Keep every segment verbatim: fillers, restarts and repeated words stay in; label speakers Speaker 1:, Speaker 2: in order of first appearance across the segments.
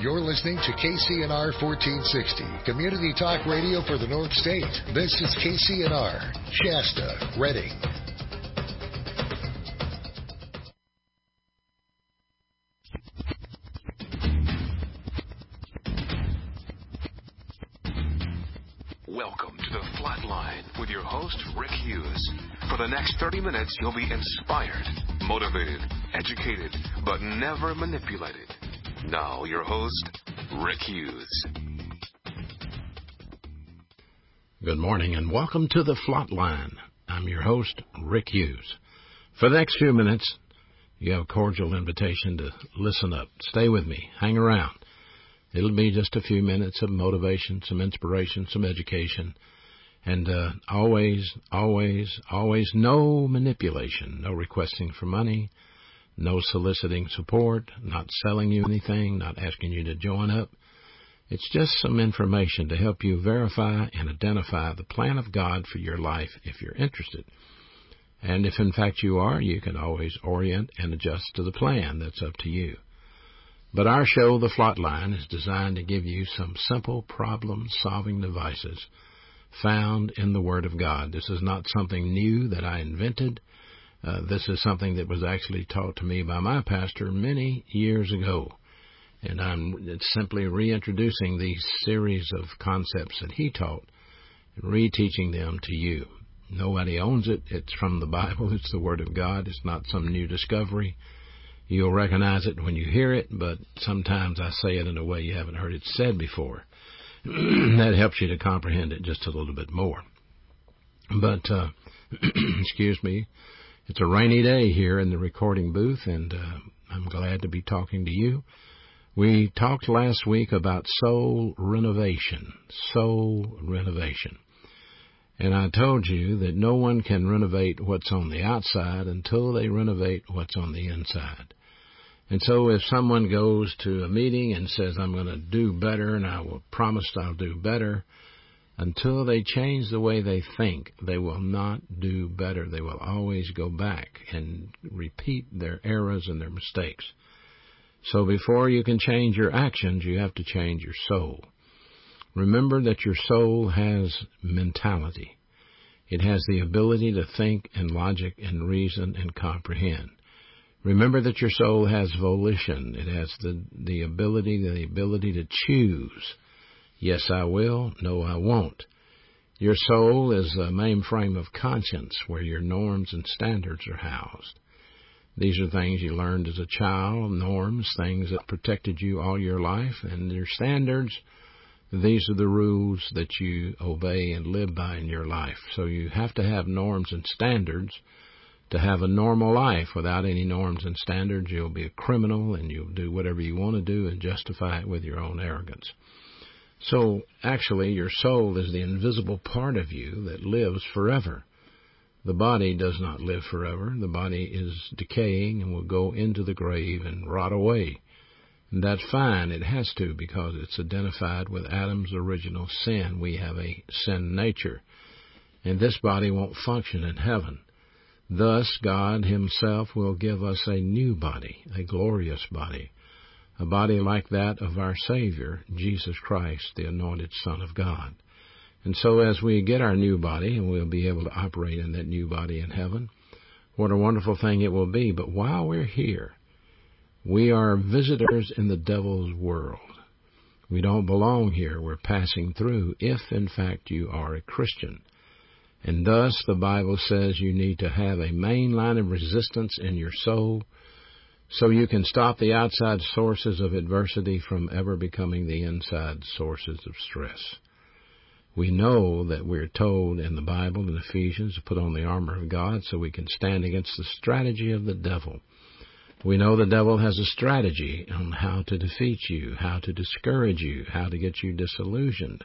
Speaker 1: You're listening to K C N R fourteen sixty, Community Talk Radio for the North State. This is K C N R, Shasta, Redding.
Speaker 2: Welcome to the Flatline with your host, Rick Hughes. For the next thirty minutes, you'll be inspired, motivated, educated, but never manipulated. Now, your host, Rick Hughes.
Speaker 3: Good morning and welcome to the Flatline. I'm your host, Rick Hughes. For the next few minutes, you have a cordial invitation to listen up. Stay with me. Hang around. It'll be just a few minutes of motivation, some inspiration, some education, and uh, always, always, always no manipulation, no requesting for money, no soliciting support, not selling you anything, not asking you to join up. It's just some information to help you verify and identify the plan of God for your life if you're interested. And if in fact you are, you can always orient and adjust to the plan. That's up to you. But our show, The Flatline, is designed to give you some simple problem-solving devices found in the Word of God. This is not something new that I invented. Uh, this is something that was actually taught to me by my pastor many years ago. And I'm simply reintroducing these series of concepts that he taught and reteaching them to you. Nobody owns it. It's from the Bible. It's the Word of God. It's not some new discovery. You'll recognize it when you hear it, but sometimes I say it in a way you haven't heard it said before. That helps you to comprehend it just a little bit more. But, uh, excuse me, it's a rainy day here in the recording booth, and uh, I'm glad to be talking to you. We talked last week about soul renovation, soul renovation. And I told you that no one can renovate what's on the outside until they renovate what's on the inside. And so if someone goes to a meeting and says, I'm going to do better and I will promise I'll do better, until they change the way they think, they will not do better. They will always go back and repeat their errors and their mistakes. So before you can change your actions, you have to change your soul. Remember that your soul has mentality. It has the ability to think and logic and reason and comprehend. Remember that your soul has volition. It has the, the ability, the ability to choose. Yes, I will. No, I won't. Your soul is the mainframe of conscience where your norms and standards are housed. These are things you learned as a child, norms, things that protected you all your life, and your standards. These are the rules that you obey and live by in your life. So you have to have norms and standards to have a normal life. Without any norms and standards, you'll be a criminal and you'll do whatever you want to do and justify it with your own arrogance. So actually, your soul is the invisible part of you that lives forever. The body does not live forever. The body is decaying and will go into the grave and rot away. And that's fine. It has to, because it's identified with Adam's original sin. We have a sin nature. And this body won't function in heaven. Thus, God himself will give us a new body, a glorious body, a body like that of our Savior, Jesus Christ, the anointed Son of God. And so as we get our new body, and we'll be able to operate in that new body in heaven, what a wonderful thing it will be. But while we're here, we are visitors in the devil's world. We don't belong here. We're passing through, if in fact you are a Christian. And thus the Bible says you need to have a main line of resistance in your soul so you can stop the outside sources of adversity from ever becoming the inside sources of stress. We know that we're told in the Bible in Ephesians to put on the armor of God so we can stand against the strategy of the devil. We know the devil has a strategy on how to defeat you, how to discourage you, how to get you disillusioned.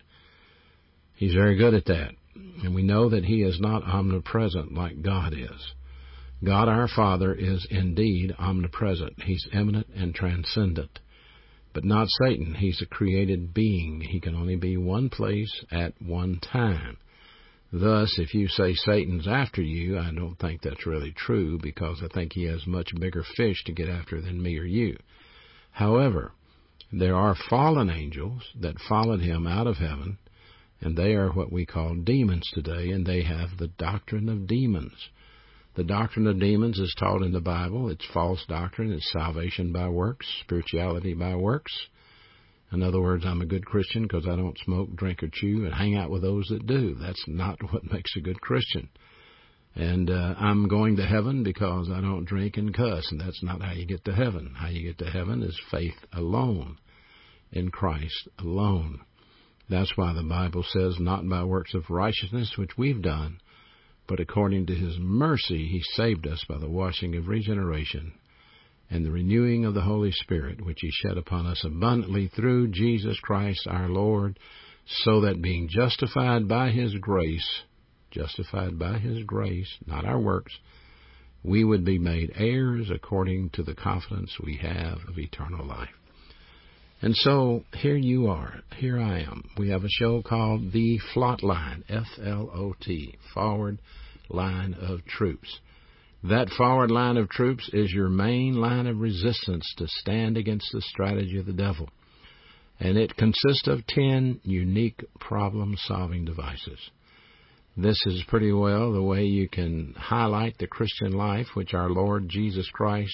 Speaker 3: He's very good at that. And we know that he is not omnipresent like God is. God our Father is indeed omnipresent. He's immanent and transcendent. But not Satan. He's a created being. He can only be one place at one time. Thus, if you say Satan's after you, I don't think that's really true, because I think he has much bigger fish to get after than me or you. However, There are fallen angels that followed him out of heaven, and they are what we call demons today, and they have the doctrine of demons. The doctrine of demons is taught in the Bible. It's false doctrine. It's salvation by works, spirituality by works. In other words, I'm a good Christian because I don't smoke, drink, or chew and hang out with those that do. That's not what makes a good Christian. And uh, I'm going to heaven because I don't drink and cuss, and that's not how you get to heaven. How you get to heaven is faith alone, in Christ alone. That's why the Bible says, not by works of righteousness which we've done, but according to his mercy he saved us by the washing of regeneration and the renewing of the Holy Spirit, which he shed upon us abundantly through Jesus Christ our Lord, so that being justified by his grace, justified by his grace, not our works, we would be made heirs according to the confidence we have of eternal life. And so here you are, here I am. We have a show called The Flot Line, F L O T, Forward Line of Troops. That forward line of troops is your main line of resistance to stand against the strategy of the devil. And it consists of ten unique problem-solving devices. This is pretty well the way you can highlight the Christian life, which our Lord Jesus Christ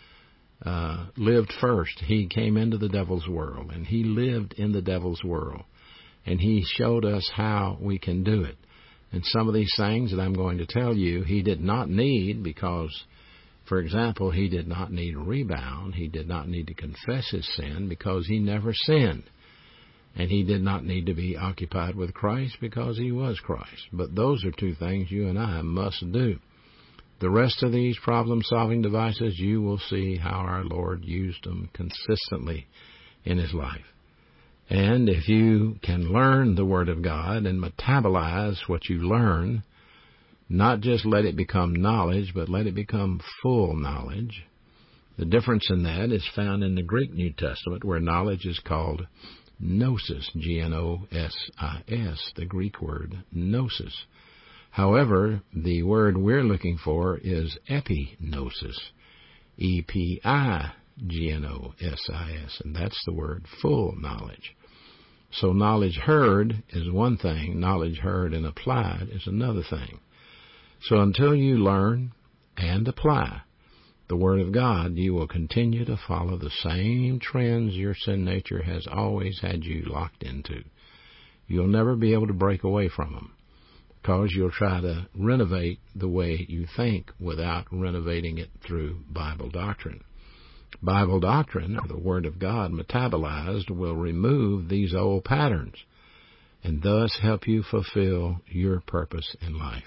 Speaker 3: uh, lived first. He came into the devil's world, and he lived in the devil's world. And he showed us how we can do it. And some of these things that I'm going to tell you, he did not need because, for example, he did not need a rebound. He did not need to confess his sin because he never sinned. And he did not need to be occupied with Christ because he was Christ. But those are two things you and I must do. The rest of these problem-solving devices, you will see how our Lord used them consistently in his life. And if you can learn the Word of God and metabolize what you learn, not just let it become knowledge, but let it become full knowledge. The difference in that is found in the Greek New Testament, where knowledge is called gnosis, G N O S I S, the Greek word gnosis. However, the word we're looking for is epignosis, E P I G N O S I S, and that's the word full knowledge. So knowledge heard is one thing, knowledge heard and applied is another thing. So until you learn and apply the Word of God, you will continue to follow the same trends your sin nature has always had you locked into. You'll never be able to break away from them because you'll try to renovate the way you think without renovating it through Bible doctrine. Bible doctrine, or the Word of God metabolized, will remove these old patterns and thus help you fulfill your purpose in life.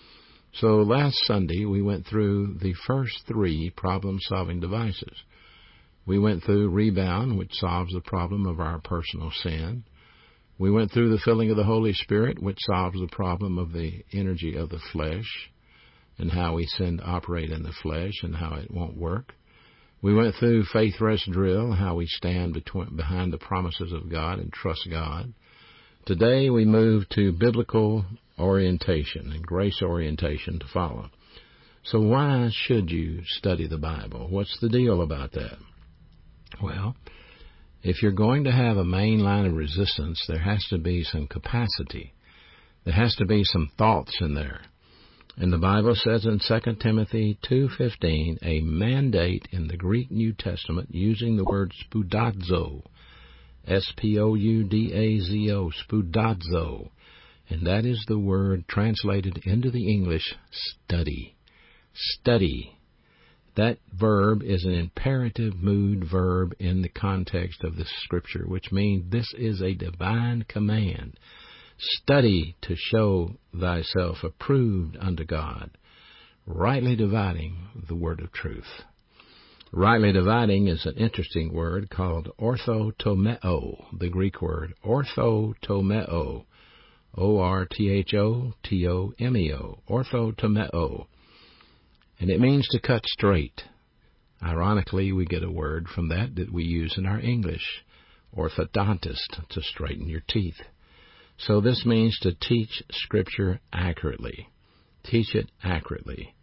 Speaker 3: So last Sunday, we went through the first three problem-solving devices. We went through rebound, which solves the problem of our personal sin. We went through the filling of the Holy Spirit, which solves the problem of the energy of the flesh and how we sin to operate in the flesh and how it won't work. We went through faith rest drill, how we stand between, behind the promises of God and trust God. Today we move to biblical orientation and grace orientation to follow. So why should you study the Bible? What's the deal about that? Well, if you're going to have a main line of resistance, there has to be some capacity. There has to be some thoughts in there. And the Bible says in Second Timothy two fifteen, a mandate in the Greek New Testament using the word spoudazo, S P O U D A Z O, spoudazo. And that is the word translated into the English, study. Study. That verb is an imperative mood verb in the context of the Scripture, which means this is a divine command. Study to show thyself approved unto God, rightly dividing the word of truth. Rightly dividing is an interesting word called orthotomeo, the Greek word orthotomeo, O R T H O T O M E O, orthotomeo. And it means to cut straight. Ironically, we get a word from that that we use in our English, orthodontist, to straighten your teeth. So this means to teach Scripture accurately. Teach it accurately.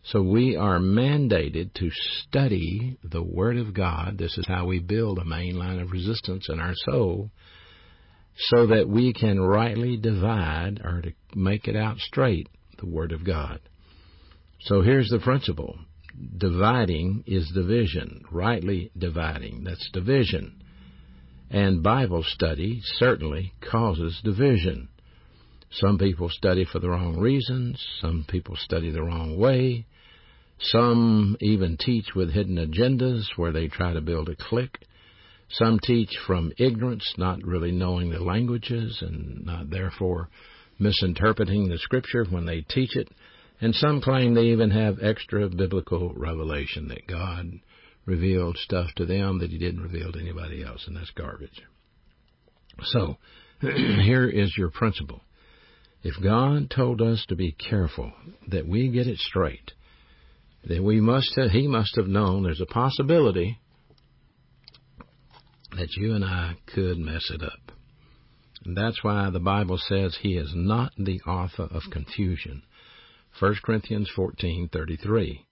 Speaker 3: So we are mandated to study the Word of God. This is how we build a main line of resistance in our soul, so that we can rightly divide, or to make it out straight, the Word of God. So here's the principle. Dividing is division. Rightly dividing, that's division. And Bible study certainly causes division. Some people study for the wrong reasons. Some people study the wrong way. Some even teach with hidden agendas where they try to build a clique. Some teach from ignorance, not really knowing the languages and not therefore misinterpreting the Scripture when they teach it. And some claim they even have extra biblical revelation, that God revealed stuff to them that He didn't reveal to anybody else, and that's garbage. So, here is your principle. If God told us to be careful, that we get it straight, then we must have, He must have known there's a possibility that you and I could mess it up. And that's why the Bible says He is not the author of confusion. First Corinthians fourteen thirty-three.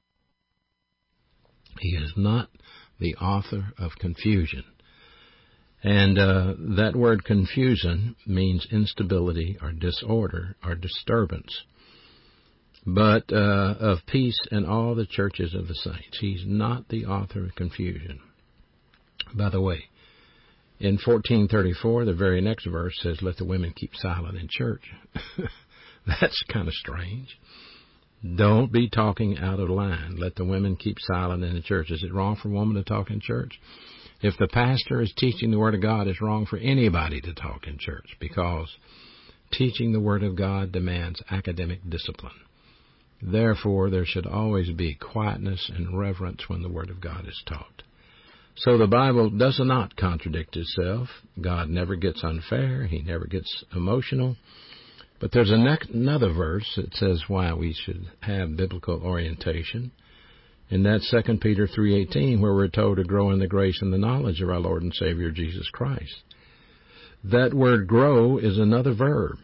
Speaker 3: He is not the author of confusion. And uh, that word confusion means instability or disorder or disturbance. But uh, of peace in all the churches of the saints. He's not the author of confusion. By the way, in fourteen thirty-four, the very next verse says, let the women keep silent in church. That's kind of strange. Don't be talking out of line. Let the women keep silent in the church. Is it wrong for a woman to talk in church? If the pastor is teaching the Word of God, it's wrong for anybody to talk in church, because teaching the Word of God demands academic discipline. Therefore, there should always be quietness and reverence when the Word of God is taught. So the Bible does not contradict itself. God never gets unfair. He never gets emotional. But there's a ne- another verse that says why we should have biblical orientation. And that's Second Peter three eighteen, where we're told to grow in the grace and the knowledge of our Lord and Savior Jesus Christ. That word grow is another verb.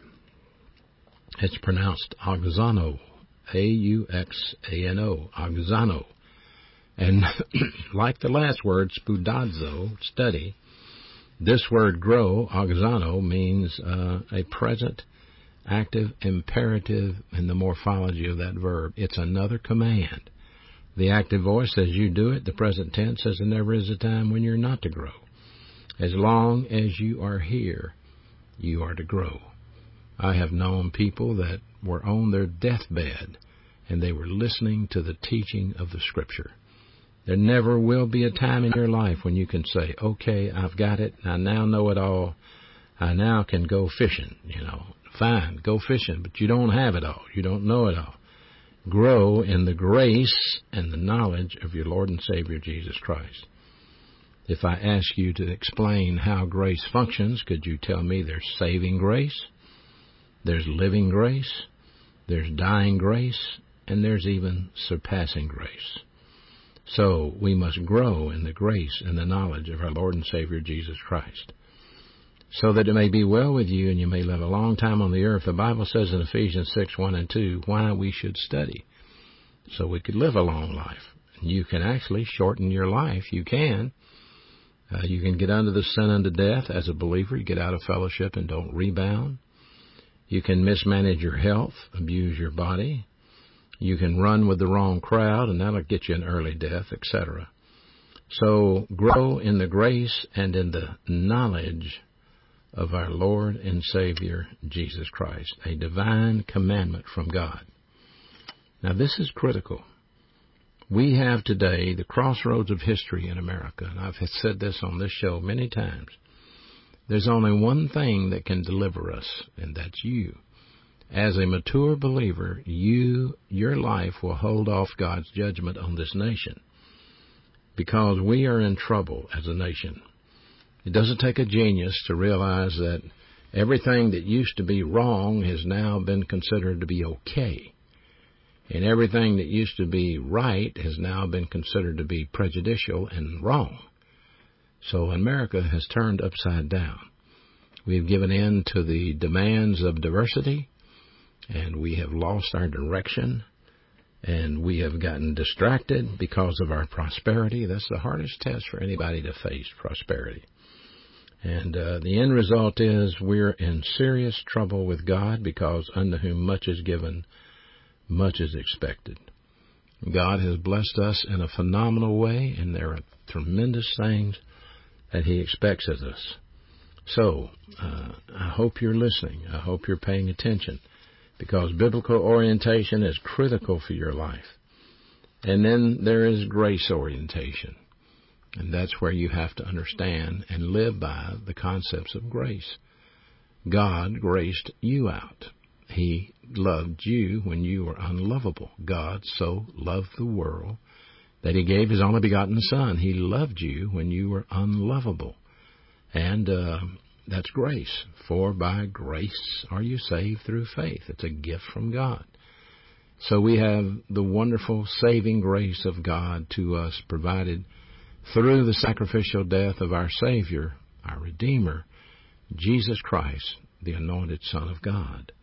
Speaker 3: It's pronounced auxano, A U X A N O, auxano. And like the last word, spoudazo, study, this word grow, auxano, means uh, a present active imperative in the morphology of that verb. It's another command. The active voice says you do it. The present tense says there never is a time when you're not to grow. As long as you are here, you are to grow. I have known people that were on their deathbed and they were listening to the teaching of the Scripture. There never will be a time in your life when you can say, okay, I've got it. I now know it all. I now can go fishing, you know. Fine, go fishing, but you don't have it all. You don't know it all. Grow in the grace and the knowledge of your Lord and Savior Jesus Christ. If I ask you to explain how grace functions, could you tell me there's saving grace, there's living grace, there's dying grace, and there's even surpassing grace? So we must grow in the grace and the knowledge of our Lord and Savior Jesus Christ, so that it may be well with you and you may live a long time on the earth. The Bible says in Ephesians six, one and two, why we should study, so we could live a long life. And you can actually shorten your life. You can. Uh, you can get under the sin unto death as a believer. You get out of fellowship and don't rebound. You can mismanage your health, abuse your body. You can run with the wrong crowd, and that'll get you an early death, et cetera. So grow in the grace and in the knowledge of our Lord and Savior Jesus Christ, a divine commandment from God. Now, this is critical. We have today the crossroads of history in America, and I've said this on this show many times. There's only one thing that can deliver us, and that's you. As a mature believer, you, your life will hold off God's judgment on this nation, because we are in trouble as a nation. It doesn't take a genius to realize that everything that used to be wrong has now been considered to be okay. And everything that used to be right has now been considered to be prejudicial and wrong. So America has turned upside down. We've given in to the demands of diversity, and we have lost our direction. And we have gotten distracted because of our prosperity. That's the hardest test for anybody to face, prosperity. And uh, the end result is we're in serious trouble with God, because unto whom much is given, much is expected. God has blessed us in a phenomenal way, and there are tremendous things that He expects of us. So, uh, I hope you're listening. I hope you're paying attention, because biblical orientation is critical for your life. And then there is grace orientation. And that's where you have to understand and live by the concepts of grace. God graced you out. He loved you when you were unlovable. God so loved the world that He gave His only begotten Son. He loved you when you were unlovable. And uh, that's grace. For by grace are you saved through faith. It's a gift from God. So we have the wonderful saving grace of God to us, provided through the sacrificial death of our Savior, our Redeemer, Jesus Christ, the anointed Son of God.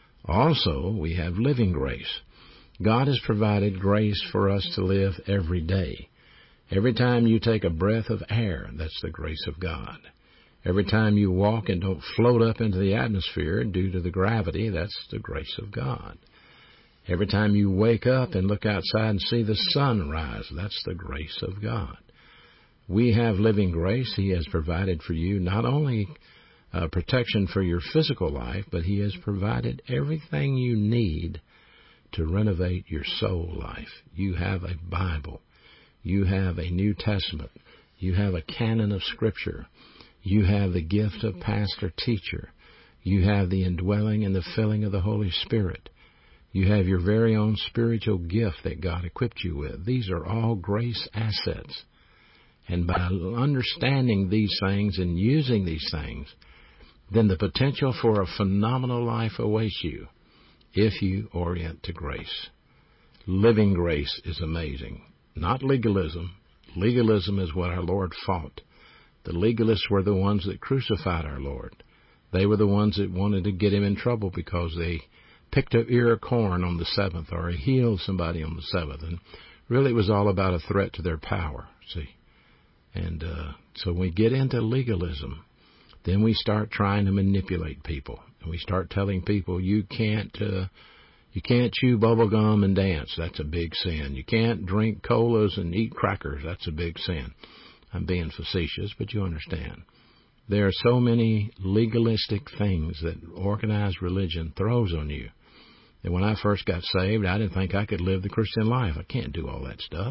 Speaker 3: Also, we have living grace. God has provided grace for us to live every day. Every time you take a breath of air, that's the grace of God. Every time you walk and don't float up into the atmosphere due to the gravity, that's the grace of God. Every time you wake up and look outside and see the sun rise, that's the grace of God. We have living grace. He has provided for you not only uh, protection for your physical life, but He has provided everything you need to renovate your soul life. You have a Bible. You have a New Testament. You have a canon of Scripture. You have the gift of pastor-teacher. You have the indwelling and the filling of the Holy Spirit. You have your very own spiritual gift that God equipped you with. These are all grace assets. And by understanding these things and using these things, then the potential for a phenomenal life awaits you if you orient to grace. Living grace is amazing. Not legalism. Legalism is what our Lord fought. The legalists were the ones that crucified our Lord. They were the ones that wanted to get Him in trouble because they picked an ear of corn on the seventh, or He healed somebody on the seventh. And really it was all about a threat to their power, see. And uh, so when we get into legalism, then we start trying to manipulate people. And we start telling people, you can't uh, you can't chew bubble gum and dance. That's a big sin. You can't drink colas and eat crackers. That's a big sin. I'm being facetious, but you understand. There are so many legalistic things that organized religion throws on you. And when I first got saved, I didn't think I could live the Christian life. I can't do all that stuff.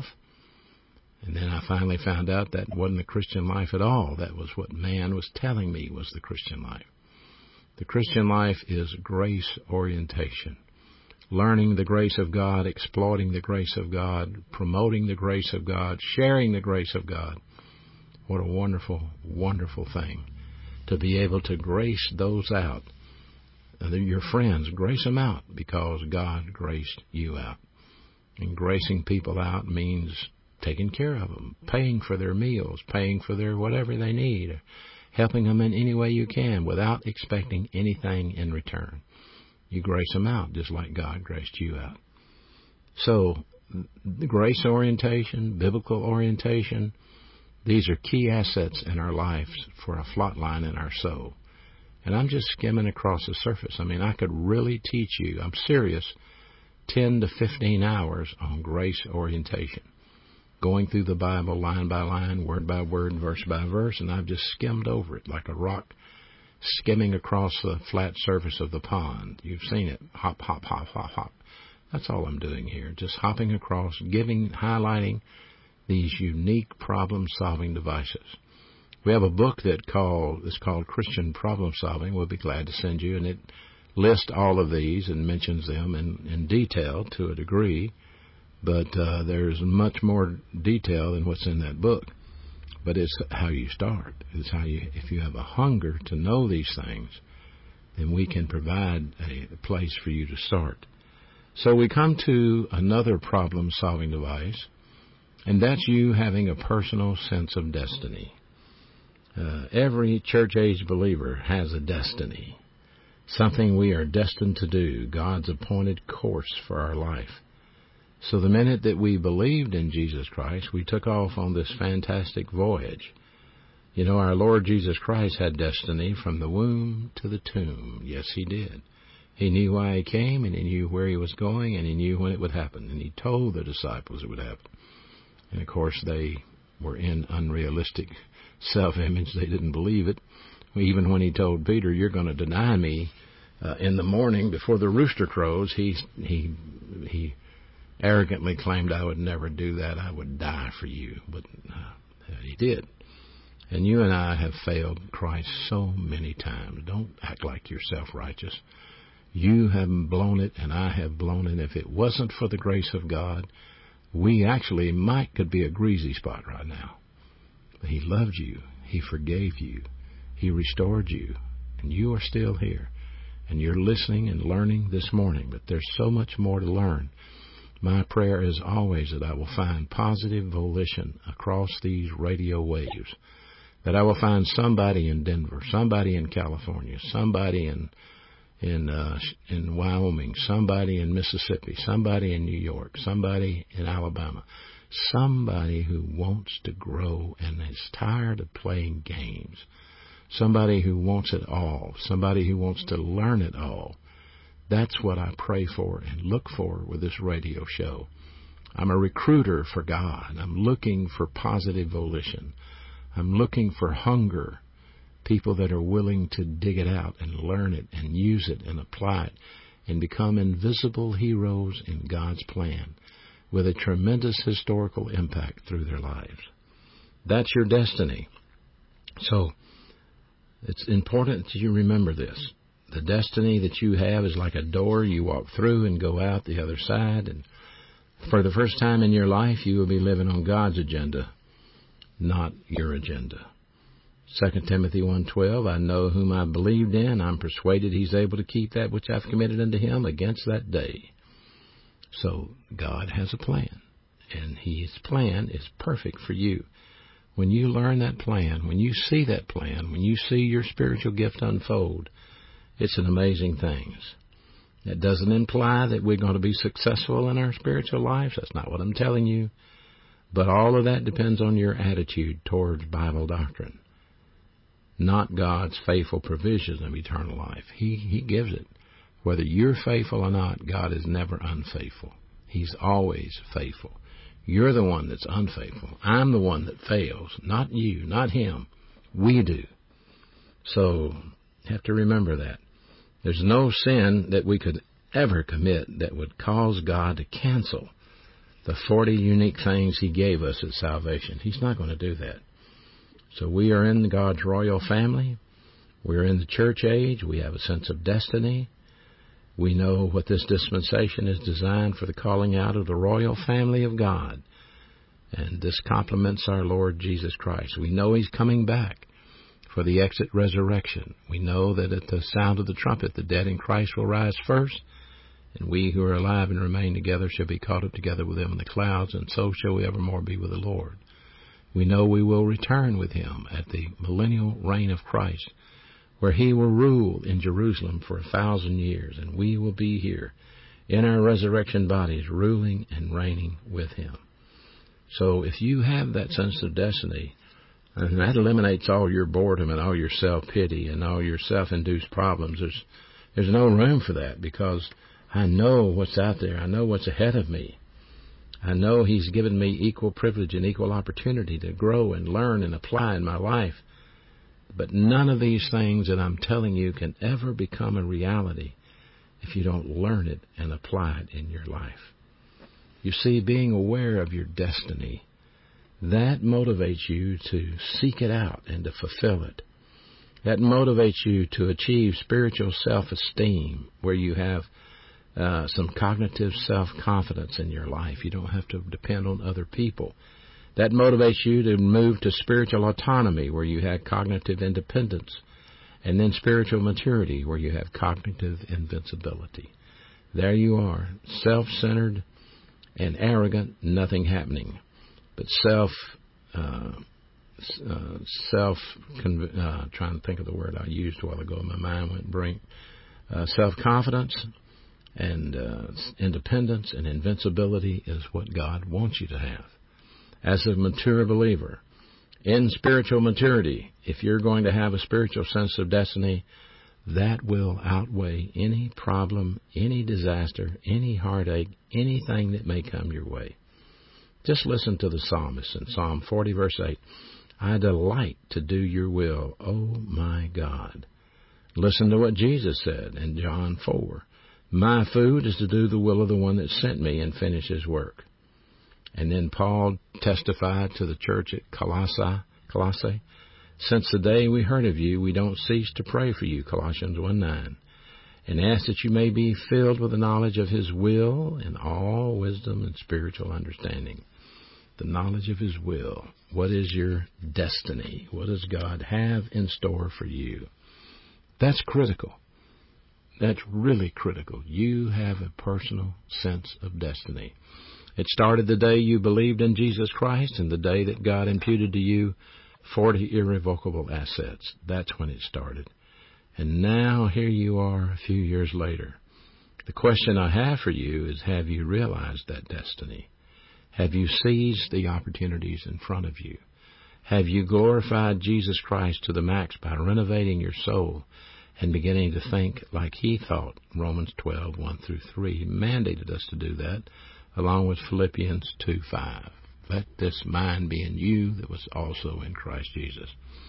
Speaker 3: And then I finally found out that wasn't the Christian life at all. That was what man was telling me was the Christian life. The Christian life is grace orientation. Learning the grace of God, exploiting the grace of God, promoting the grace of God, sharing the grace of God. What a wonderful, wonderful thing to be able to grace those out. Your friends, grace them out because God graced you out. And gracing people out means taking care of them, paying for their meals, paying for their whatever they need, or helping them in any way you can without expecting anything in return. You grace them out just like God graced you out. So, the grace orientation, biblical orientation, these are key assets in our lives for a flat line in our soul. And I'm just skimming across the surface. I mean, I could really teach you, I'm serious, ten to fifteen hours on grace orientation. Going through the Bible line by line, word by word, verse by verse, and I've just skimmed over it like a rock skimming across the flat surface of the pond. You've seen it. Hop, hop, hop, hop, hop. That's all I'm doing here. Just hopping across, giving, highlighting these unique problem-solving devices. We have a book that called is called Christian Problem Solving. We'll be glad to send you, and it lists all of these and mentions them in, in detail to a degree. But uh, there's much more detail than what's in that book. But it's how you start. It's how you, if you have a hunger to know these things, then we can provide a, a place for you to start. So we come to another problem-solving device, and that's you having a personal sense of destiny. Uh, every church-age believer has a destiny, something we are destined to do, God's appointed course for our life. So the minute that we believed in Jesus Christ, we took off on this fantastic voyage. You know, our Lord Jesus Christ had destiny from the womb to the tomb. Yes, he did. He knew why he came, and he knew where he was going, and he knew when it would happen. And he told the disciples it would happen. And, of course, they were in unrealistic self-image. They didn't believe it. Even when he told Peter, you're going to deny me uh, in the morning before the rooster crows, he, he, he arrogantly claimed, I would never do that. I would die for you. But uh, he did. And you and I have failed Christ so many times. Don't act like you're self-righteous. You have blown it, and I have blown it. If it wasn't for the grace of God, we actually might could be a greasy spot right now. But he loved you. He forgave you. He restored you. And you are still here. And you're listening and learning this morning. But there's so much more to learn. My prayer is always that I will find positive volition across these radio waves. That I will find somebody in Denver, somebody in California, somebody in in uh, in Wyoming, somebody in Mississippi, somebody in New York, somebody in Alabama, somebody who wants to grow and is tired of playing games, somebody who wants it all, somebody who wants to learn it all. That's what I pray for and look for with this radio show. I'm a recruiter for God. I'm looking for positive volition. I'm looking for hunger, people that are willing to dig it out and learn it and use it and apply it and become invisible heroes in God's plan with a tremendous historical impact through their lives. That's your destiny. So it's important that you remember this. The destiny that you have is like a door you walk through and go out the other side. And for the first time in your life, you will be living on God's agenda, not your agenda. Second Timothy one twelve, I know whom I believed in. I'm persuaded he's able to keep that which I've committed unto him against that day. So God has a plan, and his plan is perfect for you. When you learn that plan, when you see that plan, when you see your spiritual gift unfold, it's an amazing thing. That doesn't imply that we're going to be successful in our spiritual lives. That's not what I'm telling you. But all of that depends on your attitude towards Bible doctrine, not God's faithful provision of eternal life. He, he gives it. Whether you're faithful or not, God is never unfaithful. He's always faithful. You're the one that's unfaithful. I'm the one that fails, not you, not him. We do. So you have to remember that. There's no sin that we could ever commit that would cause God to cancel the forty unique things he gave us at salvation. He's not going to do that. So we are in God's royal family. We're in the church age. We have a sense of destiny. We know what this dispensation is designed for, the calling out of the royal family of God. And this complements our Lord Jesus Christ. We know he's coming back for the exit resurrection. We know that at the sound of the trumpet, the dead in Christ will rise first, and we who are alive and remain together shall be caught up together with them in the clouds, and so shall we evermore be with the Lord. We know we will return with him at the millennial reign of Christ, where he will rule in Jerusalem for a thousand years, and we will be here in our resurrection bodies, ruling and reigning with him. So if you have that sense of destiny, and that eliminates all your boredom and all your self-pity and all your self-induced problems, there's, there's no room for that, because I know what's out there. I know what's ahead of me. I know he's given me equal privilege and equal opportunity to grow and learn and apply in my life. But none of these things that I'm telling you can ever become a reality if you don't learn it and apply it in your life. You see, being aware of your destiny, that motivates you to seek it out and to fulfill it. That motivates you to achieve spiritual self-esteem, where you have uh, some cognitive self-confidence in your life. You don't have to depend on other people. That motivates you to move to spiritual autonomy, where you have cognitive independence, and then spiritual maturity, where you have cognitive invincibility. There you are, self-centered and arrogant, nothing happening. But self, uh, uh, self, uh, trying to think of the word I used a while ago, my mind went blank. Uh, self-confidence And uh, independence and invincibility is what God wants you to have. As a mature believer, in spiritual maturity, if you're going to have a spiritual sense of destiny, that will outweigh any problem, any disaster, any heartache, anything that may come your way. Just listen to the psalmist in Psalm forty, verse eight. I delight to do your will, O my God. Listen to what Jesus said in John four. My food is to do the will of the one that sent me and finish his work. And then Paul testified to the church at Colossae, Colossae, since the day we heard of you, we don't cease to pray for you, Colossians one nine, and ask that you may be filled with the knowledge of his will and all wisdom and spiritual understanding. The knowledge of his will. What is your destiny? What does God have in store for you? That's critical. That's really critical. You have a personal sense of destiny. It started the day you believed in Jesus Christ and the day that God imputed to you forty irrevocable assets. That's when it started. And now here you are a few years later. The question I have for you is, have you realized that destiny? Have you seized the opportunities in front of you? Have you glorified Jesus Christ to the max by renovating your soul and beginning to think like he thought? Romans twelve, one through three. He mandated us to do that, along with Philippians two five. Let this mind be in you that was also in Christ Jesus.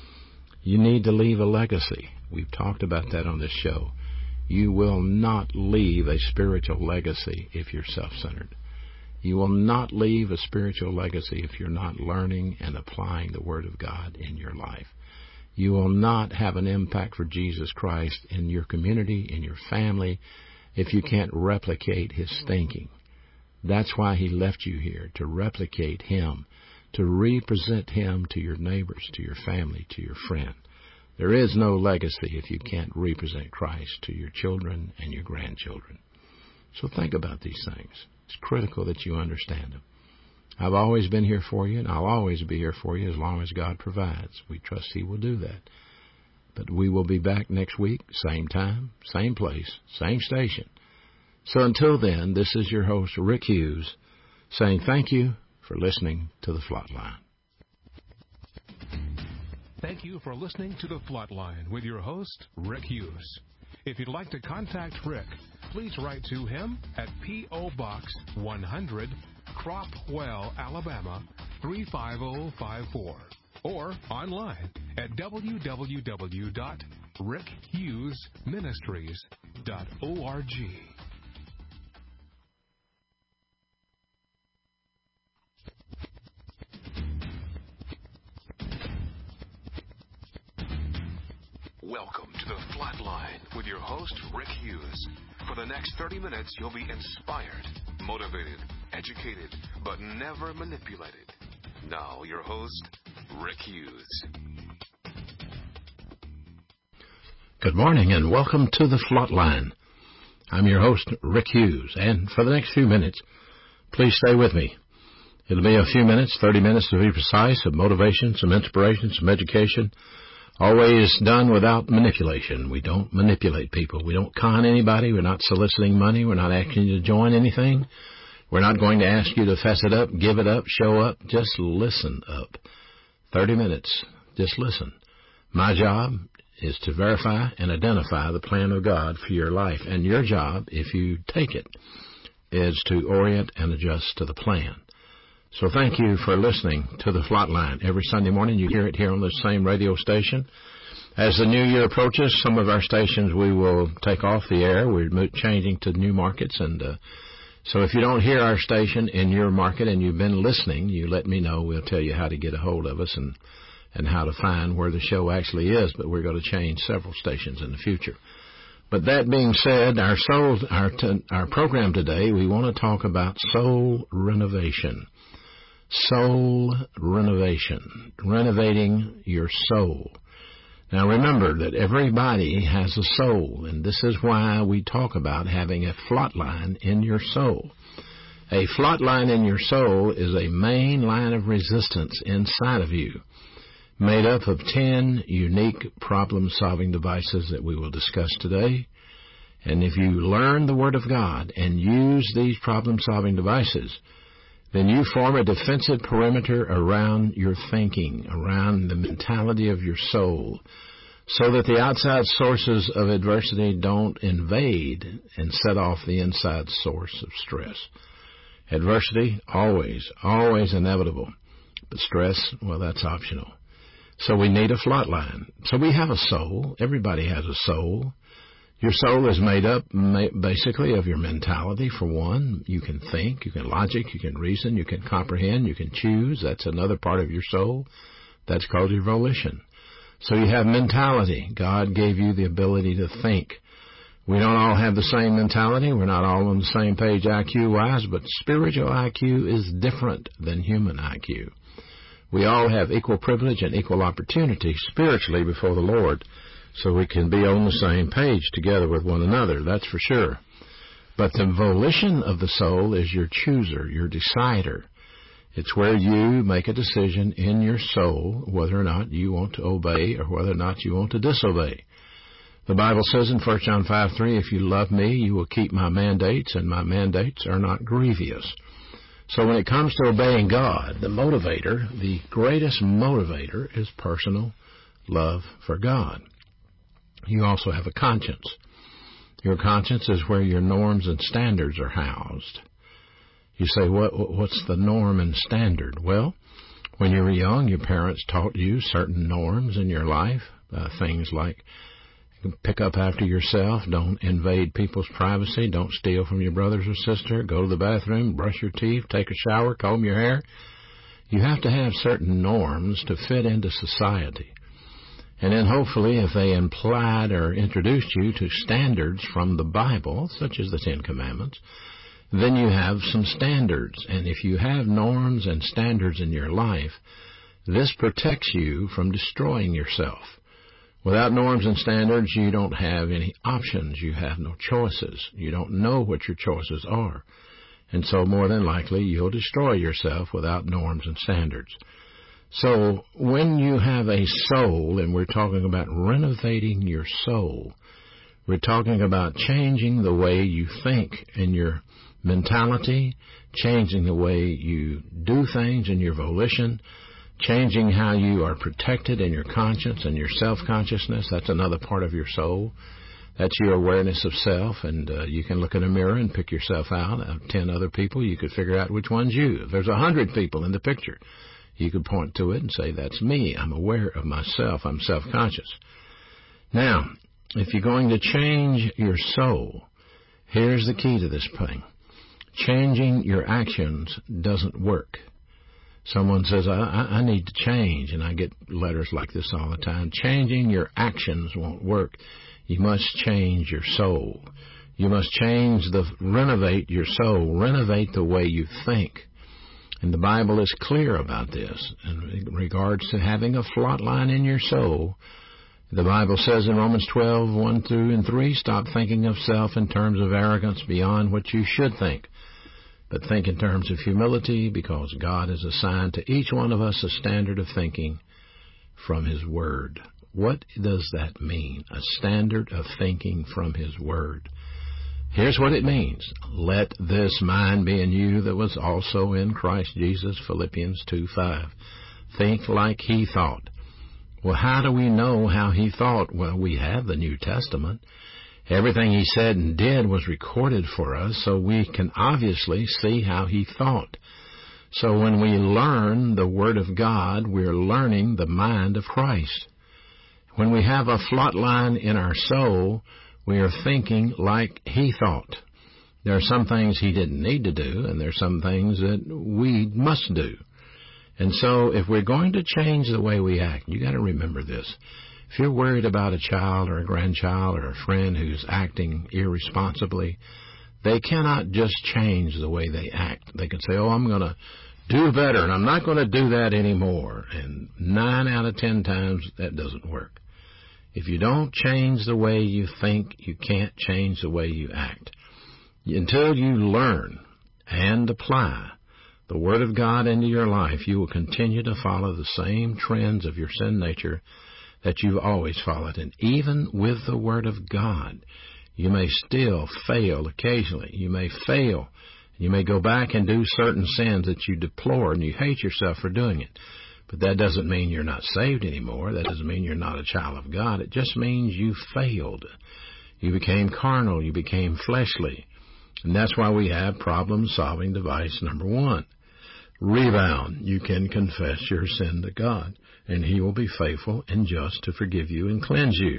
Speaker 3: You need to leave a legacy. We've talked about that on this show. You will not leave a spiritual legacy if you're self-centered. You will not leave a spiritual legacy if you're not learning and applying the Word of God in your life. You will not have an impact for Jesus Christ in your community, in your family, if you can't replicate his thinking. That's why he left you here, to replicate him, to represent him to your neighbors, to your family, to your friend. There is no legacy if you can't represent Christ to your children and your grandchildren. So think about these things. It's critical that you understand them. I've always been here for you, and I'll always be here for you as long as God provides. We trust he will do that. But we will be back next week, same time, same place, same station. So until then, this is your host, Rick Hughes, saying thank you for listening to The Flatline.
Speaker 2: Thank you for listening to The Flatline with your host, Rick Hughes. If you'd like to contact Rick, please write to him at P O. Box one hundred, Cropwell, Alabama, three five zero five four, or online at w w w dot rick hughes ministries dot org. Welcome to The Flatline with your host, Rick Hughes. For the next thirty minutes, you'll be inspired, motivated, educated, but never manipulated. Now, your host, Rick Hughes.
Speaker 3: Good morning and welcome to The Flatline. I'm your host, Rick Hughes, and for the next few minutes, please stay with me. It'll be a few minutes, thirty minutes to be precise, of motivation, some inspiration, some education, always done without manipulation. We don't manipulate people. We don't con anybody. We're not soliciting money. We're not asking you to join anything. We're not going to ask you to fess it up, give it up, show up. Just listen up. thirty minutes. Just listen. My job is to verify and identify the plan of God for your life. And your job, if you take it, is to orient and adjust to the plan. So thank you for listening to The Flatline. Every Sunday morning you hear it here on this same radio station. As the new year approaches, some of our stations we will take off the air. We're changing to new markets. And uh, so if you don't hear our station in your market and you've been listening, you let me know. We'll tell you how to get a hold of us and, and how to find where the show actually is. But we're going to change several stations in the future. But that being said, our soul, our, t- our program today, we want to talk about soul renovation. Soul renovation, renovating your soul. Now remember that everybody has a soul, and this is why we talk about having a flatline in your soul. A flatline in your soul is a main line of resistance inside of you, made up of ten unique problem-solving devices that we will discuss today. And if you learn the Word of God and use these problem-solving devices, then you form a defensive perimeter around your thinking, around the mentality of your soul, so that the outside sources of adversity don't invade and set off the inside source of stress. Adversity, always, always inevitable. But stress, well, that's optional. So we need a flat line. So we have a soul. Everybody has a soul. Your soul is made up basically of your mentality, for one. You can think, you can logic, you can reason, you can comprehend, you can choose. That's another part of your soul. That's called your volition. So you have mentality. God gave you the ability to think. We don't all have the same mentality. We're not all on the same page I Q-wise, but spiritual I Q is different than human I Q. We all have equal privilege and equal opportunity spiritually before the Lord, so we can be on the same page together with one another, that's for sure. But the volition of the soul is your chooser, your decider. It's where you make a decision in your soul whether or not you want to obey or whether or not you want to disobey. The Bible says in First John five three, if you love me, you will keep my mandates, and my mandates are not grievous. So when it comes to obeying God, the motivator, the greatest motivator is personal love for God. You also have a conscience. Your conscience is where your norms and standards are housed. You say, what, what's the norm and standard? Well, when you were young, your parents taught you certain norms in your life, uh, things like pick up after yourself, don't invade people's privacy, don't steal from your brothers or sister, go to the bathroom, brush your teeth, take a shower, comb your hair. You have to have certain norms to fit into society. And then hopefully if they implied or introduced you to standards from the Bible, such as the Ten Commandments, then you have some standards. And if you have norms and standards in your life, this protects you from destroying yourself. Without norms and standards, you don't have any options. You have no choices. You don't know what your choices are. And so more than likely, you'll destroy yourself without norms and standards. So when you have a soul, and we're talking about renovating your soul, we're talking about changing the way you think in your mentality, changing the way you do things in your volition, changing how you are protected in your conscience and your self-consciousness. That's another part of your soul. That's your awareness of self, and uh, you can look in a mirror and pick yourself out. Out of ten other people, you could figure out which one's you. If there's a hundred people in the picture, you could point to it and say, that's me. I'm aware of myself. I'm self-conscious. Now, if you're going to change your soul, here's the key to this thing. Changing your actions doesn't work. Someone says, I, I, I need to change, and I get letters like this all the time. Changing your actions won't work. You must change your soul. You must change the, renovate your soul, renovate the way you think. And the Bible is clear about this in regards to having a flat line in your soul. The Bible says in Romans twelve, one through and three, stop thinking of self in terms of arrogance beyond what you should think, but think in terms of humility, because God has assigned to each one of us a standard of thinking from His Word. What does that mean? A standard of thinking from His Word. Here's what it means. Let this mind be in you that was also in Christ Jesus, Philippians two five. Think like He thought. Well, how do we know how He thought? Well, we have the New Testament. Everything He said and did was recorded for us, so we can obviously see how He thought. So when we learn the Word of God, we're learning the mind of Christ. When we have a flat line in our soul, we are thinking like He thought. There are some things He didn't need to do, and there are some things that we must do. And so if we're going to change the way we act, you got to remember this. If you're worried about a child or a grandchild or a friend who's acting irresponsibly, they cannot just change the way they act. They can say, oh, I'm going to do better, and I'm not going to do that anymore. And nine out of ten times, that doesn't work. If you don't change the way you think, you can't change the way you act. Until you learn and apply the Word of God into your life, you will continue to follow the same trends of your sin nature that you've always followed. And even with the Word of God, You may still fail occasionally. You may fail. You may go back and do certain sins that you deplore and you hate yourself for doing it. But that doesn't mean you're not saved anymore. That doesn't mean you're not a child of God. It just means you failed. You became carnal. You became fleshly. And that's why we have problem-solving device number one. Rebound. You can confess your sin to God, and He will be faithful and just to forgive you and cleanse you.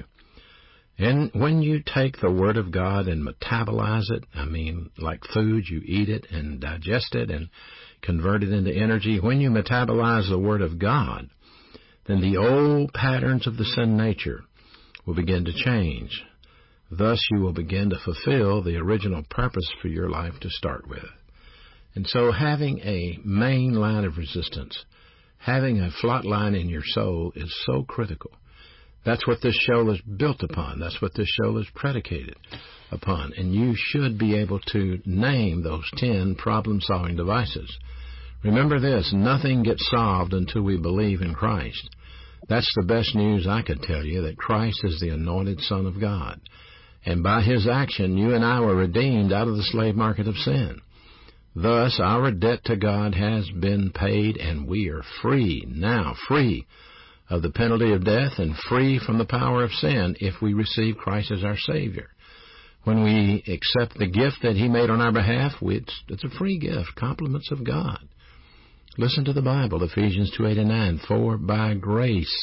Speaker 3: And when you take the Word of God and metabolize it, I mean, like food, you eat it and digest it and convert it into energy. When you metabolize the Word of God, then the old patterns of the sin nature will begin to change. Thus, you will begin to fulfill the original purpose for your life to start with. And so having a main line of resistance, having a flat line in your soul is so critical. That's what this show is built upon. That's what this show is predicated upon. And you should be able to name those ten problem-solving devices. Remember this, nothing gets solved until we believe in Christ. That's the best news I could tell you, that Christ is the anointed Son of God. And by His action, you and I were redeemed out of the slave market of sin. Thus, our debt to God has been paid, and we are free, now free, of the penalty of death and free from the power of sin if we receive Christ as our Savior. When we accept the gift that He made on our behalf, we, it's, it's a free gift, compliments of God. Listen to the Bible, Ephesians two, eight and nine. For by grace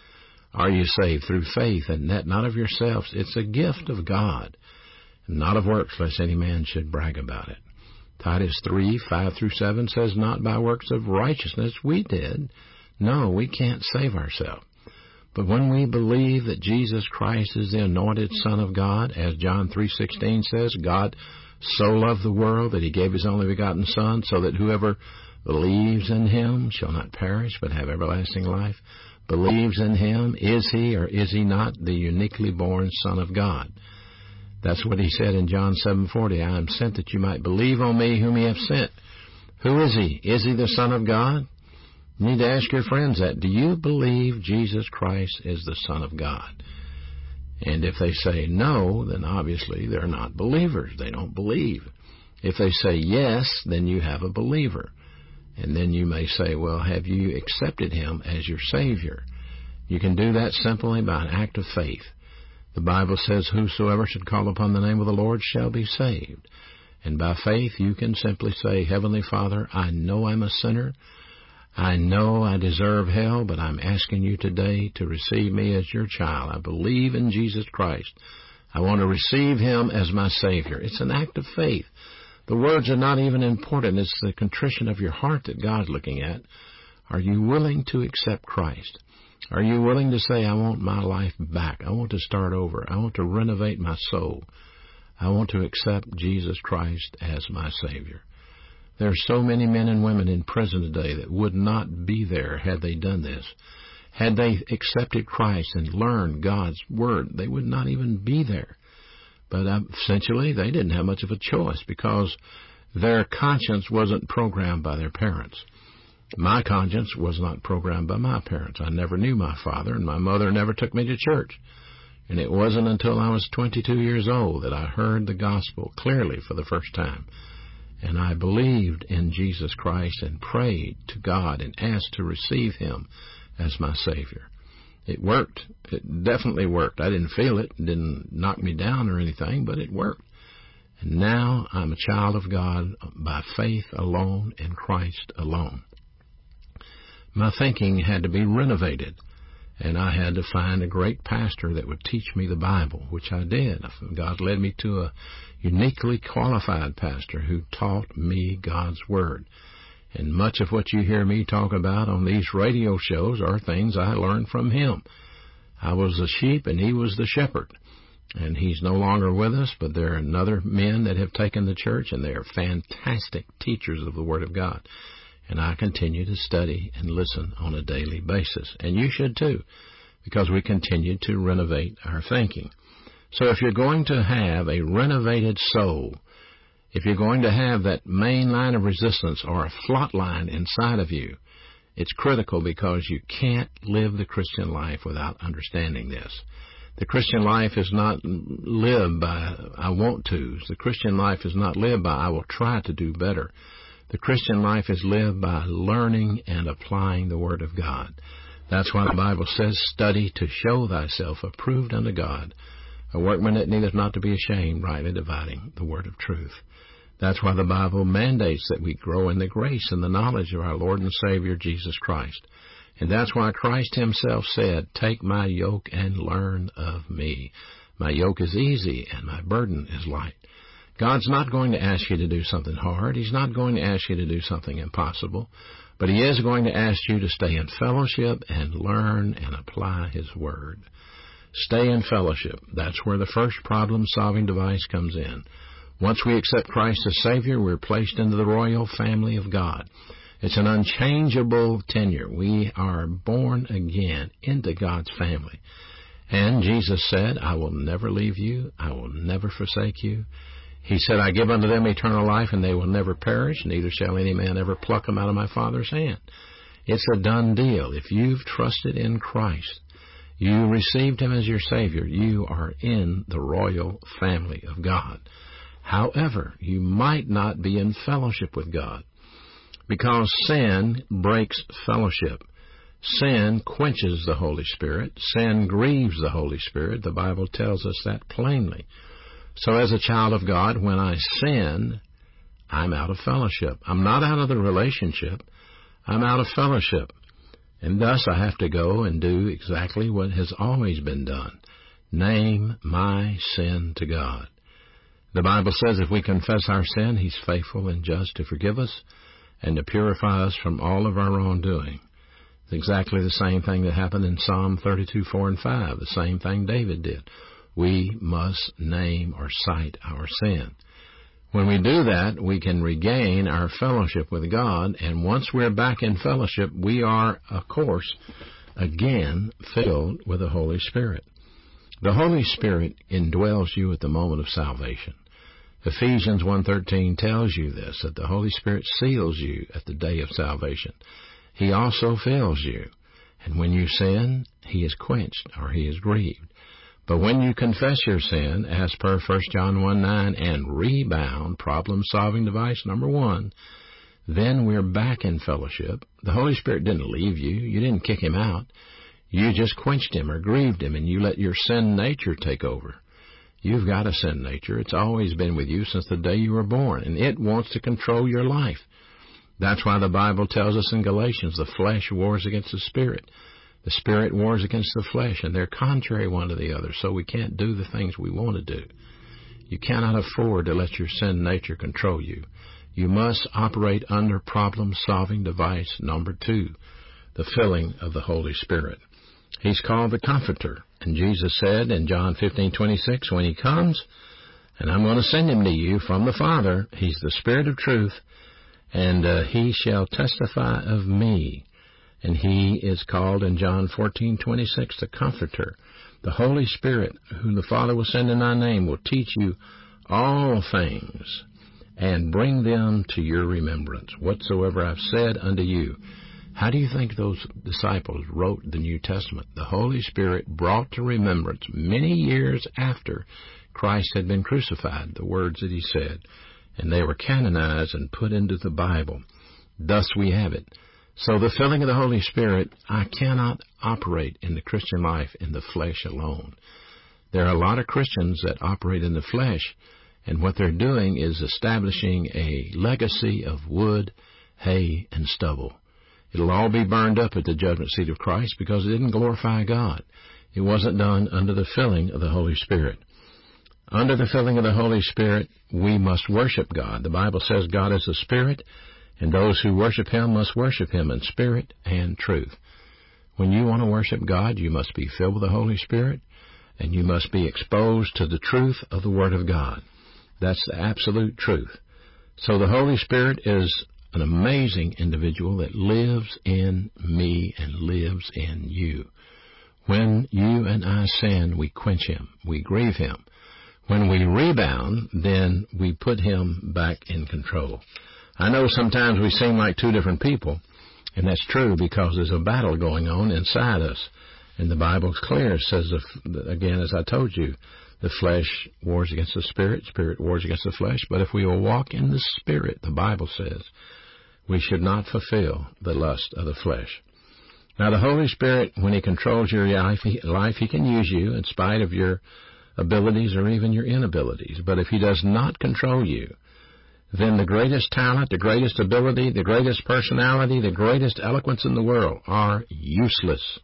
Speaker 3: are you saved through faith, and that not of yourselves. It's a gift of God, not of works, lest any man should brag about it. Titus three, five through seven says, not by works of righteousness we did. No, we can't save ourselves. But when we believe that Jesus Christ is the anointed Son of God, as John three sixteen says, God so loved the world that He gave His only begotten Son, so that whoever believes in Him shall not perish but have everlasting life. Believes in Him, is He or is He not the uniquely born Son of God? That's what He said in John seven forty. I am sent that you might believe on me whom He hath sent. Who is He? Is He the Son of God? You need to ask your friends that. Do you believe Jesus Christ is the Son of God? And if they say no, then obviously they're not believers. They don't believe. If they say yes, then you have a believer. And then you may say, well, have you accepted Him as your Savior? You can do that simply by an act of faith. The Bible says, whosoever should call upon the name of the Lord shall be saved. And by faith you can simply say, Heavenly Father, I know I'm a sinner. I know I deserve hell, but I'm asking you today to receive me as your child. I believe in Jesus Christ. I want to receive Him as my Savior. It's an act of faith. The words are not even important. It's the contrition of your heart that God's looking at. Are you willing to accept Christ? Are you willing to say, I want my life back. I want to start over. I want to renovate my soul. I want to accept Jesus Christ as my Savior. There are so many men and women in prison today that would not be there had they done this. Had they accepted Christ and learned God's Word, they would not even be there. But uh, essentially, they didn't have much of a choice because their conscience wasn't programmed by their parents. My conscience was not programmed by my parents. I never knew my father, and my mother never took me to church. And it wasn't until I was twenty-two years old that I heard the gospel clearly for the first time. And I believed in Jesus Christ and prayed to God and asked to receive Him as my Savior. It worked. It definitely worked. I didn't feel it. It didn't knock me down or anything, but it worked. And now I'm a child of God by faith alone in Christ alone. My thinking had to be renovated, and I had to find a great pastor that would teach me the Bible, which I did. God led me to a uniquely qualified pastor who taught me God's Word. And much of what you hear me talk about on these radio shows are things I learned from him. I was the sheep and he was the shepherd. And he's no longer with us, but there are other men that have taken the church, and they are fantastic teachers of the Word of God. And I continue to study and listen on a daily basis. And you should too, because we continue to renovate our thinking. So if you're going to have a renovated soul, if you're going to have that main line of resistance or a flat line inside of you, it's critical because you can't live the Christian life without understanding this. The Christian life is not lived by I want to. The Christian life is not lived by I will try to do better. The Christian life is lived by learning and applying the Word of God. That's why the Bible says, study to show thyself approved unto God, a workman that needeth not to be ashamed, rightly dividing the word of truth. That's why the Bible mandates that we grow in the grace and the knowledge of our Lord and Savior, Jesus Christ. And that's why Christ himself said, take my yoke and learn of me. My yoke is easy and my burden is light. God's not going to ask you to do something hard. He's not going to ask you to do something impossible. But he is going to ask you to stay in fellowship and learn and apply his word. Stay in fellowship. That's where the first problem-solving device comes in. Once we accept Christ as Savior, we're placed into the royal family of God. It's an unchangeable tenure. We are born again into God's family. And Jesus said, I will never leave you. I will never forsake you. He said, I give unto them eternal life, and they will never perish, neither shall any man ever pluck them out of my Father's hand. It's a done deal. If you've trusted in Christ, you received him as your Savior, you are in the royal family of God. However, you might not be in fellowship with God, because sin breaks fellowship. Sin quenches the Holy Spirit. Sin grieves the Holy Spirit. The Bible tells us that plainly. So as a child of God, when I sin, I'm out of fellowship. I'm not out of the relationship. I'm out of fellowship. And thus I have to go and do exactly what has always been done. Name my sin to God. The Bible says if we confess our sin, he's faithful and just to forgive us and to purify us from all of our wrongdoing. It's exactly the same thing that happened in Psalm thirty-two, four and five, the same thing David did. We must name or cite our sin. When we do that, we can regain our fellowship with God, and once we're back in fellowship, we are, of course, again filled with the Holy Spirit. The Holy Spirit indwells you at the moment of salvation. Ephesians one thirteen tells you this, that the Holy Spirit seals you at the day of salvation. He also fills you, and when you sin, he is quenched or he is grieved. But when you confess your sin, as per First John one nine, and rebound, problem-solving device number one, then we're back in fellowship. The Holy Spirit didn't leave you. You didn't kick him out. You just quenched him or grieved him, and you let your sin nature take over. You've got a sin nature. It's always been with you since the day you were born, and it wants to control your life. That's why the Bible tells us in Galatians, the flesh wars against the Spirit. The Spirit wars against the flesh, and they're contrary one to the other, so we can't do the things we want to do. You cannot afford to let your sin nature control you. You must operate under problem-solving device number two, the filling of the Holy Spirit. He's called the Comforter, and Jesus said in John fifteen twenty-six, when he comes, and I'm going to send him to you from the Father, he's the Spirit of truth, and uh, he shall testify of me. And he is called in John fourteen twenty-six the Comforter. The Holy Spirit, whom the Father will send in my name, will teach you all things and bring them to your remembrance, whatsoever I've said unto you. How do you think those disciples wrote the New Testament? The Holy Spirit brought to remembrance many years after Christ had been crucified, the words that he said, and they were canonized and put into the Bible. Thus we have it. So the filling of the Holy Spirit, I cannot operate in the Christian life in the flesh alone. There are a lot of Christians that operate in the flesh, and what they're doing is establishing a legacy of wood, hay, and stubble. It'll all be burned up at the judgment seat of Christ because it didn't glorify God. It wasn't done under the filling of the Holy Spirit. Under the filling of the Holy Spirit, we must worship God. The Bible says God is a spirit, and those who worship him must worship him in spirit and truth. When you want to worship God, you must be filled with the Holy Spirit, and you must be exposed to the truth of the Word of God. That's the absolute truth. So the Holy Spirit is an amazing individual that lives in me and lives in you. When you and I sin, we quench him. We grieve him. When we rebound, then we put him back in control. I know sometimes we seem like two different people, and that's true because there's a battle going on inside us. And the Bible's clear. It says, again, as I told you, the flesh wars against the spirit, spirit wars against the flesh. But if we will walk in the Spirit, the Bible says, we should not fulfill the lust of the flesh. Now, the Holy Spirit, when He controls your life, he, life, He can use you in spite of your abilities or even your inabilities. But if He does not control you, then the greatest talent, the greatest ability, the greatest personality, the greatest eloquence in the world are useless.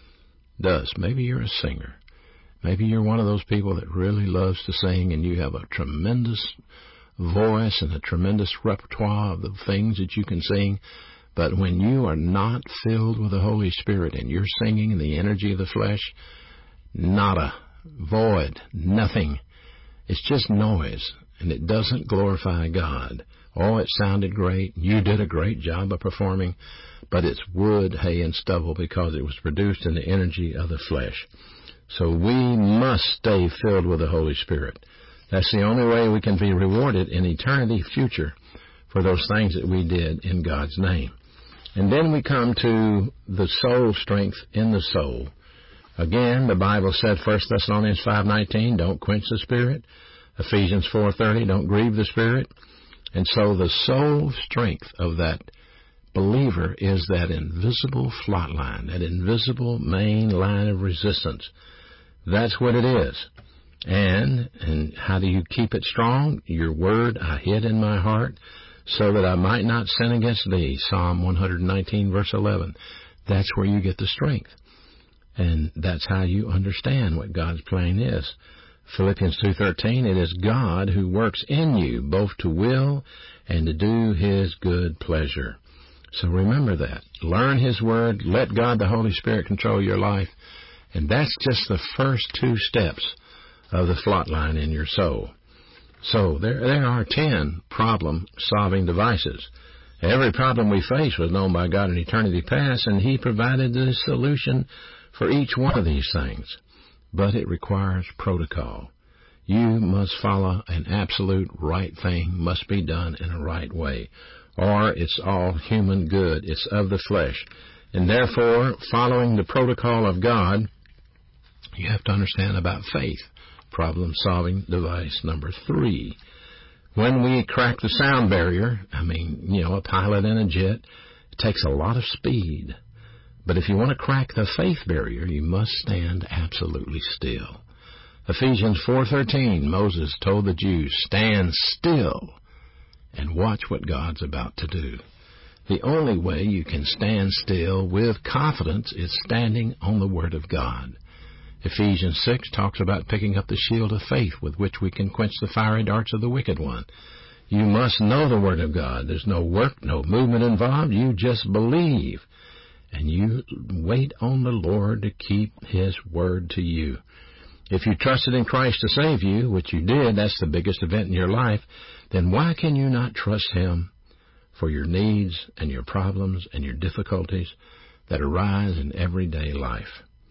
Speaker 3: Thus, maybe you're a singer. Maybe you're one of those people that really loves to sing, and you have a tremendous voice and a tremendous repertoire of the things that you can sing. But when you are not filled with the Holy Spirit and you're singing in the energy of the flesh, nada, void, nothing. It's just noise, and it doesn't glorify God. Oh, it sounded great. You did a great job of performing, but it's wood, hay, and stubble because it was produced in the energy of the flesh. So we must stay filled with the Holy Spirit. That's the only way we can be rewarded in eternity future for those things that we did in God's name. And then we come to the soul strength in the soul. Again, the Bible said, First Thessalonians five nineteen, don't quench the Spirit. Ephesians four thirty, don't grieve the Spirit. And so the soul strength of that believer is that invisible flat line, that invisible main line of resistance. That's what it is. And, and how do you keep it strong? Your word I hid in my heart, so that I might not sin against thee. Psalm one nineteen, verse eleven. That's where you get the strength. And that's how you understand what God's plan is. Philippians two thirteen, it is God who works in you, both to will and to do His good pleasure. So remember that. Learn His Word. Let God, the Holy Spirit, control your life. And that's just the first two steps of the flat line in your soul. So there, there are ten problem-solving devices. Every problem we face was known by God in eternity past, and He provided the solution for each one of these things. But it requires protocol. You must follow an absolute right thing, must be done in a right way, or it's all human good. It's of the flesh. And therefore, following the protocol of God, you have to understand about faith. Problem-solving device number three. When we crack the sound barrier, I mean, you know, a pilot in a jet, it takes a lot of speed. But if you want to crack the faith barrier, you must stand absolutely still. Ephesians four thirteen, Moses told the Jews, stand still and watch what God's about to do. The only way you can stand still with confidence is standing on the Word of God. Ephesians six talks about picking up the shield of faith with which we can quench the fiery darts of the wicked one. You must know the Word of God. There's no work, no movement involved. You just believe. And you wait on the Lord to keep His Word to you. If you trusted in Christ to save you, which you did, that's the biggest event in your life, then why can you not trust Him for your needs and your problems and your difficulties that arise in everyday life?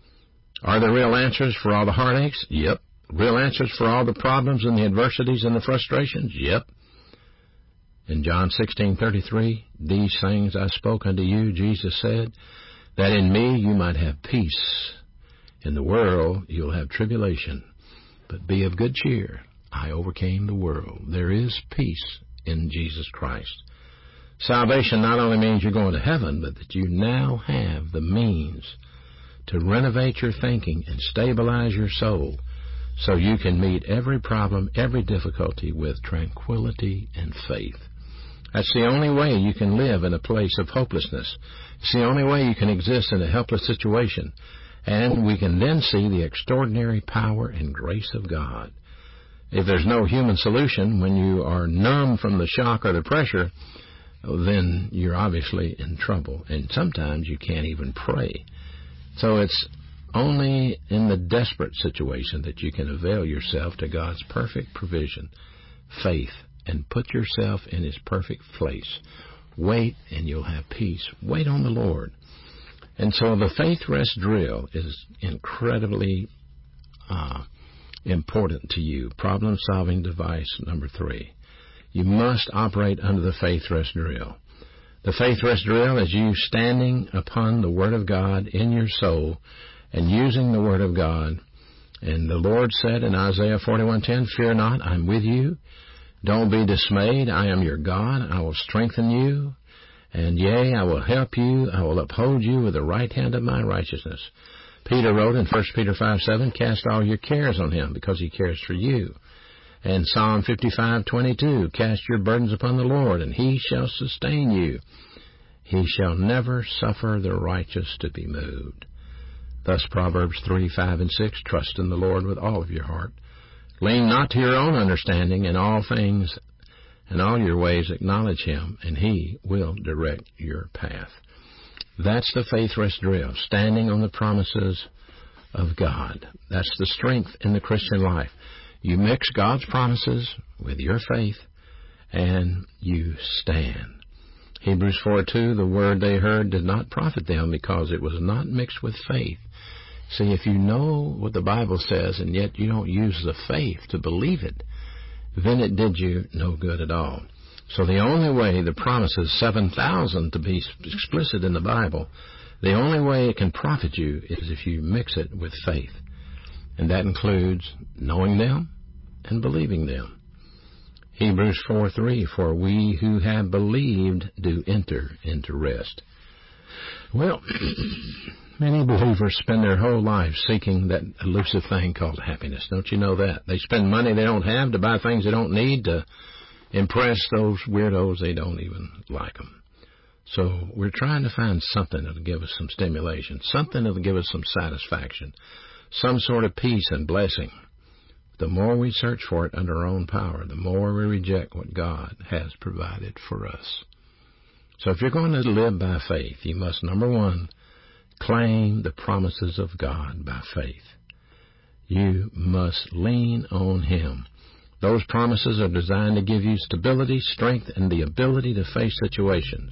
Speaker 3: Are there real answers for all the heartaches? Yep. Real answers for all the problems and the adversities and the frustrations? Yep. In John sixteen thirty-three, these things I spoke unto you, Jesus said, that in me you might have peace. In the world you'll have tribulation, but be of good cheer. I overcame the world. There is peace in Jesus Christ. Salvation not only means you're going to heaven, but that you now have the means to renovate your thinking and stabilize your soul so you can meet every problem, every difficulty with tranquility and faith. That's the only way you can live in a place of hopelessness. It's the only way you can exist in a helpless situation. And we can then see the extraordinary power and grace of God. If there's no human solution, when you are numb from the shock or the pressure, then you're obviously in trouble. And sometimes you can't even pray. So it's only in the desperate situation that you can avail yourself to God's perfect provision, faith, and put yourself in His perfect place. Wait and you'll have peace. Wait on the Lord. And so the faith rest drill is incredibly uh, important to you. Problem-solving device number three. You must operate under the faith rest drill. The faith rest drill is you standing upon the Word of God in your soul and using the Word of God. And the Lord said in Isaiah forty-one ten, "Fear not, I'm with you. Don't be dismayed. I am your God. I will strengthen you. And yea, I will help you. I will uphold you with the right hand of my righteousness." Peter wrote in First Peter five seven, "Cast all your cares on him, because he cares for you." And Psalm fifty-five twenty-two, "Cast your burdens upon the Lord, and he shall sustain you. He shall never suffer the righteous to be moved." Thus Proverbs three five and six, "Trust in the Lord with all of your heart. Lean not to your own understanding. In all things and all your ways acknowledge him, and he will direct your path." That's the faith rest drill, standing on the promises of God. That's the strength in the Christian life. You mix God's promises with your faith, and you stand. Hebrews four two, "The word they heard did not profit them, because it was not mixed with faith." See, if you know what the Bible says, and yet you don't use the faith to believe it, then it did you no good at all. So the only way the promises, seven thousand to be explicit in the Bible, the only way it can profit you is if you mix it with faith. And that includes knowing them and believing them. Hebrews four three, "For we who have believed do enter into rest." Well, many believers spend their whole life seeking that elusive thing called happiness. Don't you know that? They spend money they don't have to buy things they don't need to impress those weirdos they don't even like them. So we're trying to find something that'll give us some stimulation, something that'll give us some satisfaction, some sort of peace and blessing. The more we search for it under our own power, the more we reject what God has provided for us. So if you're going to live by faith, you must, number one, claim the promises of God by faith. You must lean on him. Those promises are designed to give you stability, strength, and the ability to face situations.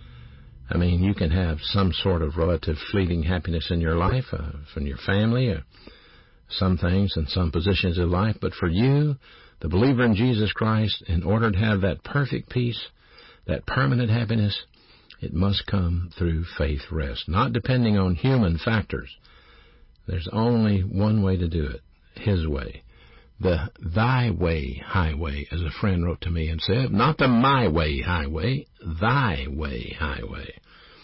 Speaker 3: I mean, you can have some sort of relative fleeting happiness in your life, uh, from your family, or some things and some positions in life. But for you, the believer in Jesus Christ, in order to have that perfect peace, that permanent happiness, it must come through faith rest, not depending on human factors. There's only one way to do it, his way. The thy way highway, as a friend wrote to me and said, not the my way highway, thy way highway.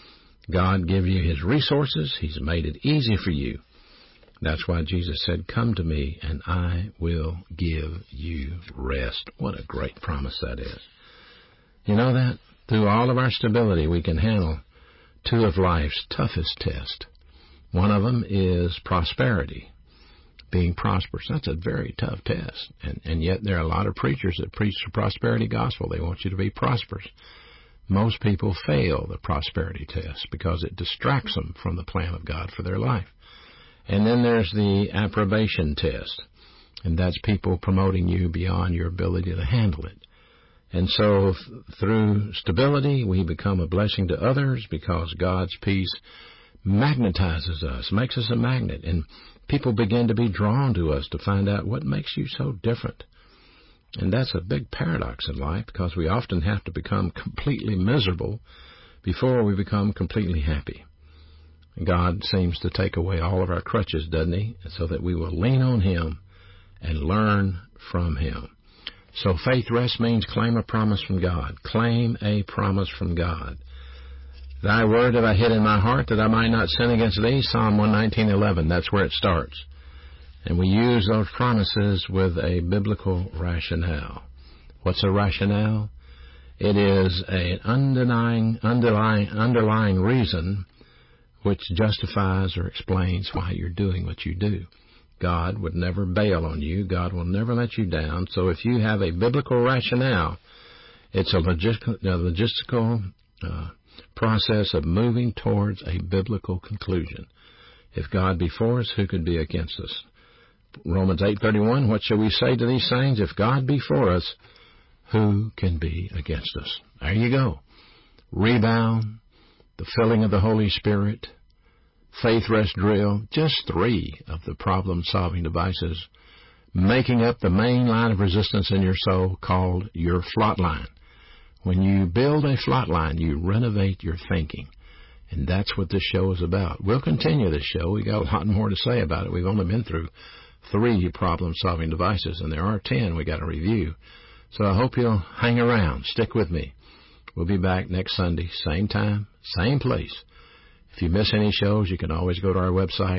Speaker 3: God give you his resources. He's made it easy for you. That's why Jesus said, "Come to me and I will give you rest." What a great promise that is. You know that? Through all of our stability, we can handle two of life's toughest tests. One of them is prosperity, being prosperous. That's a very tough test. And, and yet there are a lot of preachers that preach the prosperity gospel. They want you to be prosperous. Most people fail the prosperity test because it distracts them from the plan of God for their life. And then there's the approbation test, and that's people promoting you beyond your ability to handle it. And so th- through stability, we become a blessing to others because God's peace magnetizes us, makes us a magnet, and people begin to be drawn to us to find out what makes you so different. And that's a big paradox in life because we often have to become completely miserable before we become completely happy. God seems to take away all of our crutches, doesn't he? So that we will lean on him and learn from him. So faith rest means claim a promise from God. Claim a promise from God. Thy word have I hid in my heart that I might not sin against thee. Psalm one nineteen eleven. That's where it starts. And we use those promises with a biblical rationale. What's a rationale? It is an underlying, underlying, underlying reason which justifies or explains why you're doing what you do. God would never bail on you. God will never let you down. So if you have a biblical rationale, it's a logistical, a logistical uh, process of moving towards a biblical conclusion. If God be for us, who could be against us? Romans eight thirty-one, what shall we say to these things? If God be for us, who can be against us? There you go. Rebound, the filling of the Holy Spirit, faith rest drill, just three of the problem-solving devices making up the main line of resistance in your soul called your flot line. When you build a flot line, you renovate your thinking. And that's what this show is about. We'll continue this show. We got a lot more to say about it. We've only been through three problem-solving devices, and there are ten we got to review. So I hope you'll hang around. Stick with me. We'll be back next Sunday, same time, same place. If you miss any shows, you can always go to our website,